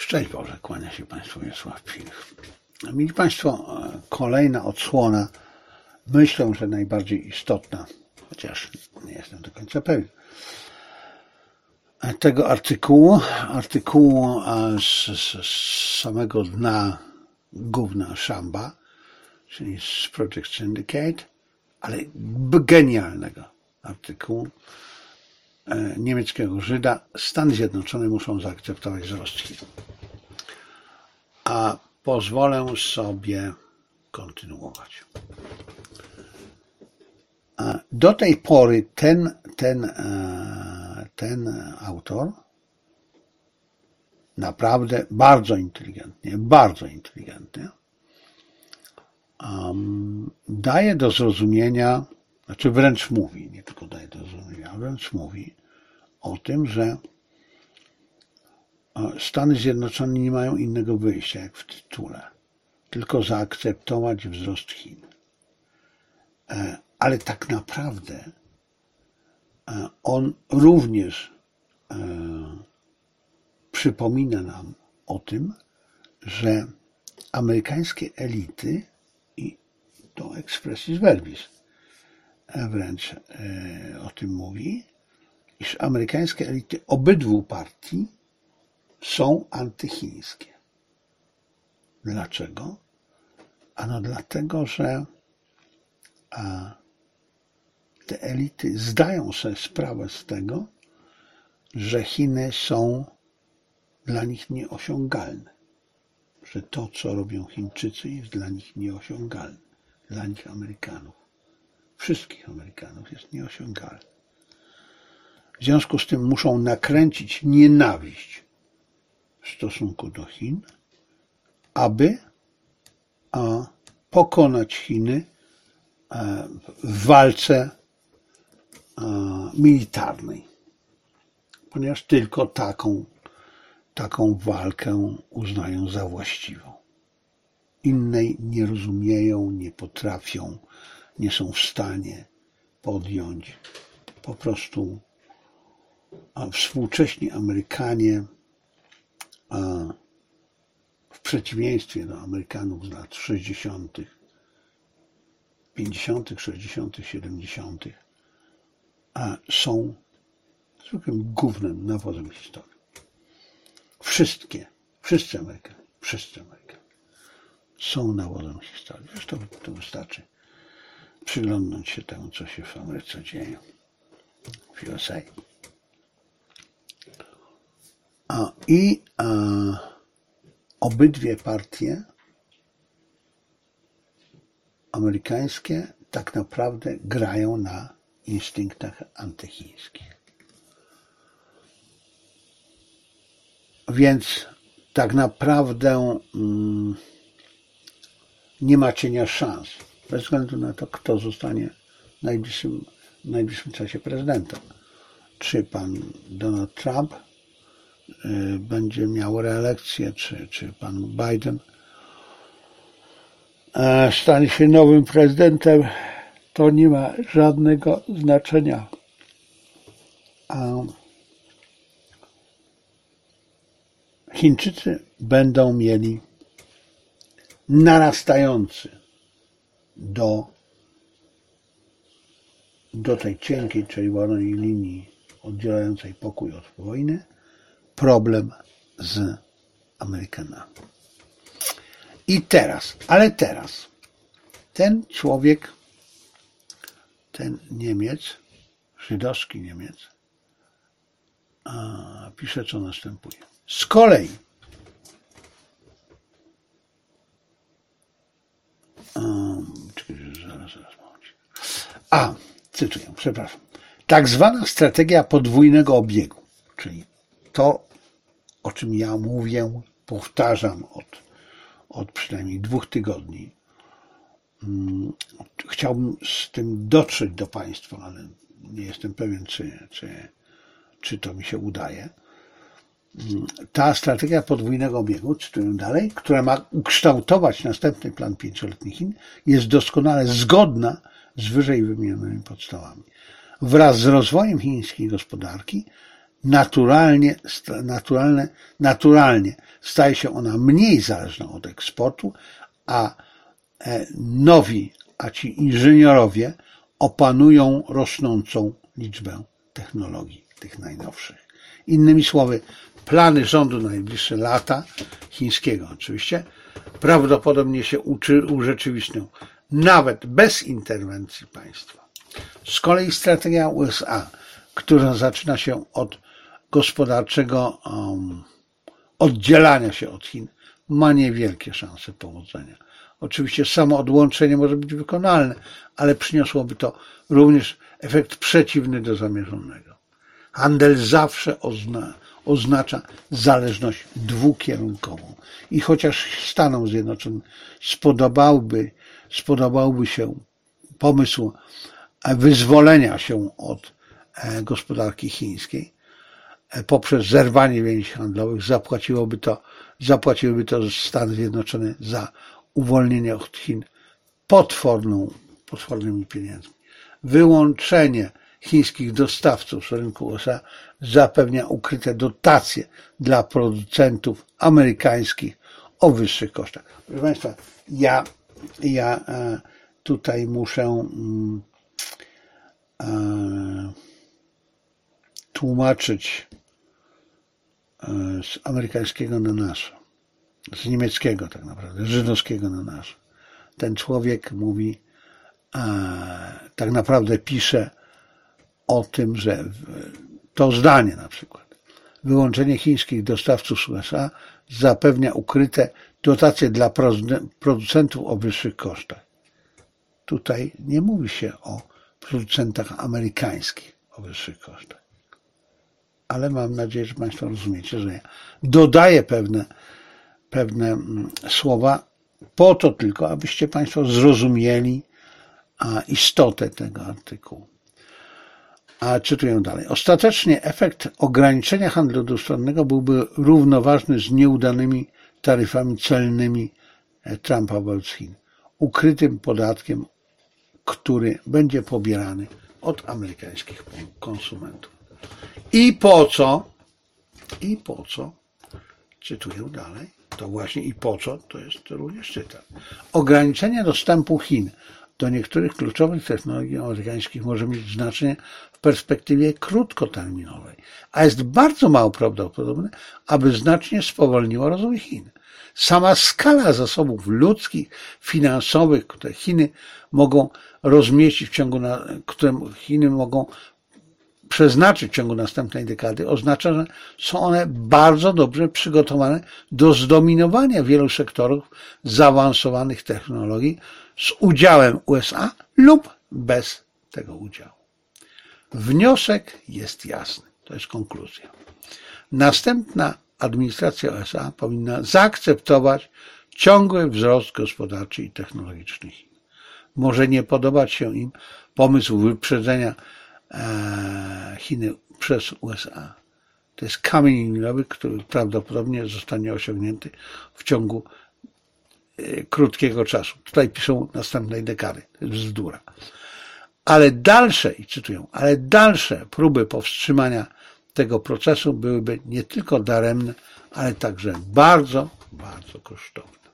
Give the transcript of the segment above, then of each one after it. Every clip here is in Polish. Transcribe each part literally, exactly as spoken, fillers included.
Szczęść Boże, kłania się Państwu Wiesław Pilch. Mili Państwo, kolejna odsłona, myślę, że najbardziej istotna, chociaż nie jestem do końca pewien, tego artykułu, artykułu z, z, z samego dna gówna szamba, czyli z Project Syndicate, ale genialnego artykułu niemieckiego Żyda. Stany Zjednoczone muszą zaakceptować wzrost Chin. A pozwolę sobie kontynuować. Do tej pory ten, ten, ten autor naprawdę bardzo inteligentnie, bardzo inteligentnie um, daje do zrozumienia, znaczy wręcz mówi, nie tylko daje do zrozumienia, wręcz mówi o tym, że Stany Zjednoczone nie mają innego wyjścia, jak w tytule, tylko zaakceptować wzrost Chin. Ale tak naprawdę on również przypomina nam o tym, że amerykańskie elity, i to expressis verbis wręcz o tym mówi, iż amerykańskie elity obydwu partii są antychińskie. Dlaczego? Ano dlatego, że a, te elity zdają sobie sprawę z tego, że Chiny są dla nich nieosiągalne. Że to, co robią Chińczycy, jest dla nich nieosiągalne. Dla nich Amerykanów. Wszystkich Amerykanów jest nieosiągalne. W związku z tym muszą nakręcić nienawiść w stosunku do Chin, aby a, pokonać Chiny a, w walce a, militarnej. Ponieważ tylko taką, taką walkę uznają za właściwą. Innej nie rozumieją, nie potrafią, nie są w stanie podjąć. Po prostu a współcześni Amerykanie, a w przeciwieństwie do Amerykanów z lat sześćdziesiątych, pięćdziesiątych, sześćdziesiątych, siedemdziesiątych, a są zwykłym gównem, nawozem historii. Wszystkie, wszyscy Amerykanie, wszyscy Amerykanie są nawozem historii. Zresztą to wystarczy przyglądnąć się temu, co się w Ameryce dzieje, w U S A. A, I a, obydwie partie amerykańskie tak naprawdę grają na instynktach antychińskich. Więc tak naprawdę mm, nie ma cienia szans, bez względu na to, kto zostanie w najbliższym, w najbliższym czasie prezydentem. Czy pan Donald Trump y, będzie miał reelekcję, czy, czy pan Biden y, stanie się nowym prezydentem, to nie ma żadnego znaczenia. A Chińczycy będą mieli narastający do, do tej cienkiej czerwonej linii oddzielającej pokój od wojny problem z Amerykanami. I teraz, ale teraz ten człowiek, ten Niemiec, żydowski Niemiec, a, pisze, co następuje. Z kolei um, zaraz, zaraz, a, cytuję, przepraszam. Tak zwana strategia podwójnego obiegu, czyli to, o czym ja mówię, powtarzam od, od przynajmniej dwóch tygodni. Hmm, chciałbym z tym dotrzeć do Państwa, ale nie jestem pewien, czy, czy, czy to mi się udaje. Ta strategia podwójnego obiegu, cytuję dalej, która ma ukształtować następny plan pięcioletni Chin, jest doskonale zgodna z wyżej wymienionymi podstawami. Wraz z rozwojem chińskiej gospodarki naturalnie, naturalne, naturalnie staje się ona mniej zależna od eksportu, a nowi, a ci inżynierowie opanują rosnącą liczbę technologii, tych najnowszych. Innymi słowy, plany rządu na najbliższe lata, chińskiego oczywiście, prawdopodobnie się urzeczywistnią, nawet bez interwencji państwa. Z kolei strategia U S A, która zaczyna się od gospodarczego um, oddzielania się od Chin, ma niewielkie szanse powodzenia. Oczywiście samo odłączenie może być wykonalne, ale przyniosłoby to również efekt przeciwny do zamierzonego. Handel zawsze ozna, oznacza zależność dwukierunkową. I chociaż Stanom Zjednoczonym spodobałby, spodobałby się pomysł wyzwolenia się od gospodarki chińskiej poprzez zerwanie więzi handlowych, zapłaciłoby to, zapłaciłyby to Stany Zjednoczone za uwolnienie od Chin potworną, potwornymi pieniędzmi. Wyłączenie chińskich dostawców z rynku U S A zapewnia ukryte dotacje dla producentów amerykańskich o wyższych kosztach. Proszę Państwa, ja, ja tutaj muszę tłumaczyć z amerykańskiego na nasze, z niemieckiego tak naprawdę, żydowskiego na nasze. Ten człowiek mówi, tak naprawdę pisze o tym, że to zdanie na przykład, wyłączenie chińskich dostawców z U S A zapewnia ukryte dotacje dla producentów o wyższych kosztach. Tutaj nie mówi się o producentach amerykańskich o wyższych kosztach. Ale mam nadzieję, że Państwo rozumiecie, że ja dodaję pewne, pewne słowa po to tylko, abyście Państwo zrozumieli istotę tego artykułu. A czytuję dalej. Ostatecznie efekt ograniczenia handlu dwustronnego byłby równoważny z nieudanymi taryfami celnymi Trumpa wobec Chin, ukrytym podatkiem, który będzie pobierany od amerykańskich konsumentów. I po co? I po co? Czytuję dalej. To właśnie i po co? To jest również cytat. Ograniczenie dostępu Chin do niektórych kluczowych technologii amerykańskich może mieć znaczenie w perspektywie krótkoterminowej, a jest bardzo mało prawdopodobne, aby znacznie spowolniło rozwój Chin. Sama skala zasobów ludzkich, finansowych, które Chiny mogą rozmieścić w ciągu, na, które Chiny mogą przeznaczyć w ciągu następnej dekady, oznacza, że są one bardzo dobrze przygotowane do zdominowania wielu sektorów zaawansowanych technologii z udziałem U S A lub bez tego udziału. Wniosek jest jasny. To jest konkluzja. Następna administracja U S A powinna zaakceptować ciągły wzrost gospodarczy i technologiczny Chin. Może nie podobać się im pomysł wyprzedzenia Chiny przez U S A. To jest kamień milowy, który prawdopodobnie zostanie osiągnięty w ciągu krótkiego czasu. Tutaj piszą następnej dekady. To jest bzdura. Ale dalsze, i cytuję, ale dalsze próby powstrzymania tego procesu byłyby nie tylko daremne, ale także bardzo, bardzo kosztowne.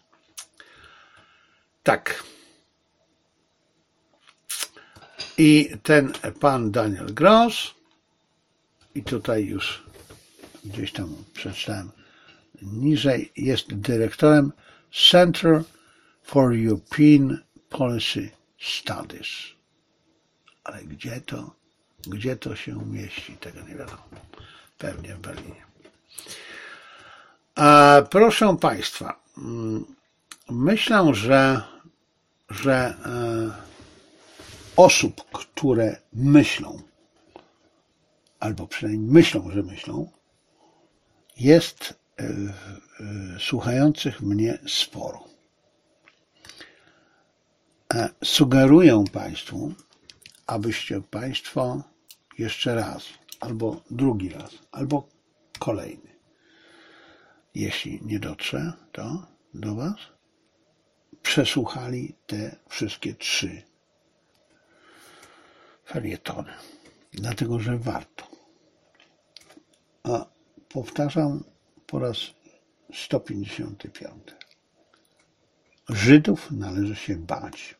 Tak. I ten pan Daniel Gross, i tutaj już gdzieś tam przeczytałem niżej, jest dyrektorem Center for European Policy Studies. Ale gdzie to, gdzie to się mieści, tego nie wiadomo. Pewnie w Berlinie. A proszę Państwa, myślę, że, że osób, które myślą, albo przynajmniej myślą, że myślą, jest słuchających mnie sporo. Sugeruję Państwu, abyście Państwo jeszcze raz, albo drugi raz, albo kolejny, jeśli nie dotrze to do Was, przesłuchali te wszystkie trzy felietony. Dlatego, że warto. powtarzam po raz sto pięćdziesiąty piąty. Żydów należy się bać,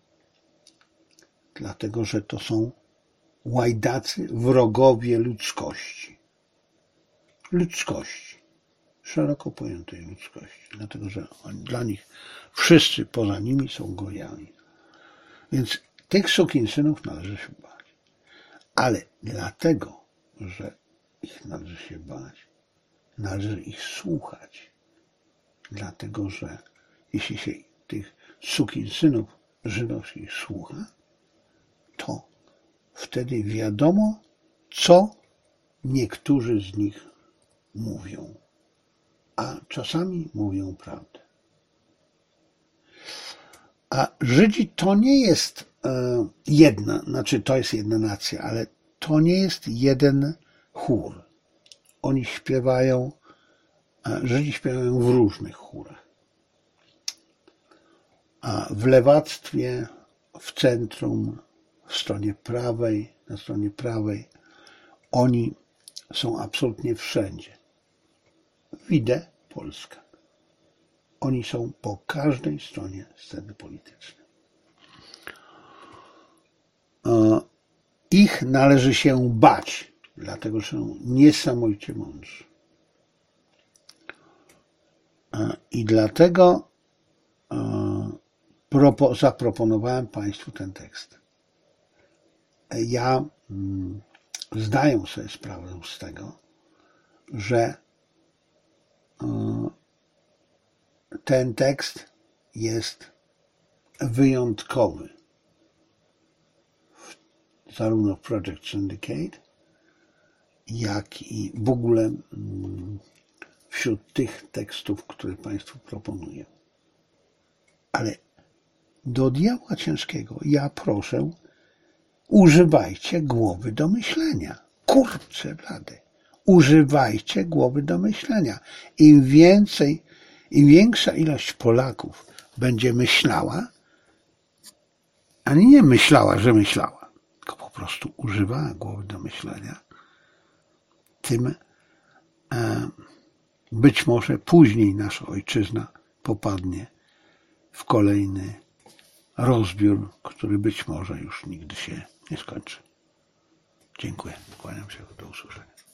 dlatego że to są łajdacy, wrogowie ludzkości. Ludzkości. Szeroko pojętej ludzkości. Dlatego, że oni, dla nich wszyscy poza nimi są gojami. Więc tych sukinsynów należy się bać. Ale dlatego, że ich należy się bać, należy ich słuchać. Dlatego, że jeśli się tych sukinsynów żydowskich słucha, to wtedy wiadomo, co niektórzy z nich mówią. A czasami mówią prawdę. A Żydzi to nie jest e, jedna, znaczy to jest jedna nacja, ale to nie jest jeden chór. Oni śpiewają, e, Żydzi śpiewają w różnych chórach. A w lewactwie, w centrum, w stronie prawej, na stronie prawej, oni są absolutnie wszędzie. Widzę Polska. Oni są po każdej stronie sceny politycznej. Ich należy się bać, dlatego że są niesamowicie mądrzy. I dlatego zaproponowałem Państwu ten tekst. Ja zdaję sobie sprawę z tego, że ten tekst jest wyjątkowy, zarówno w Project Syndicate, jak i w ogóle wśród tych tekstów, które Państwu proponuję. Ale do diabła ciężkiego ja proszę, używajcie głowy do myślenia. Kurczę blady. Używajcie głowy do myślenia. Im więcej, im większa ilość Polaków będzie myślała, a nie myślała, że myślała, tylko po prostu używała głowy do myślenia, tym e, być może później nasza ojczyzna popadnie w kolejny rozbiór, który być może już nigdy się nie skończy. Dziękuję. Kłaniam się. Do usłyszenia.